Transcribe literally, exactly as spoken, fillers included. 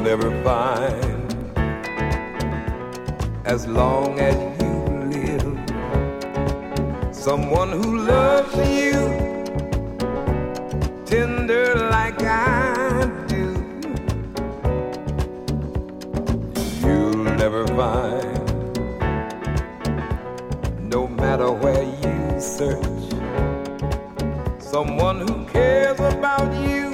never find. As long as you live, someone who loves you tender like I do, you'll never find. No matter where you search, someone who cares about you